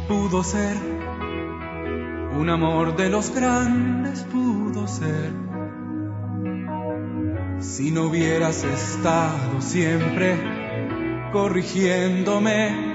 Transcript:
pudo ser, un amor de los grandes pudo ser. Si no hubieras estado siempre corrigiéndome,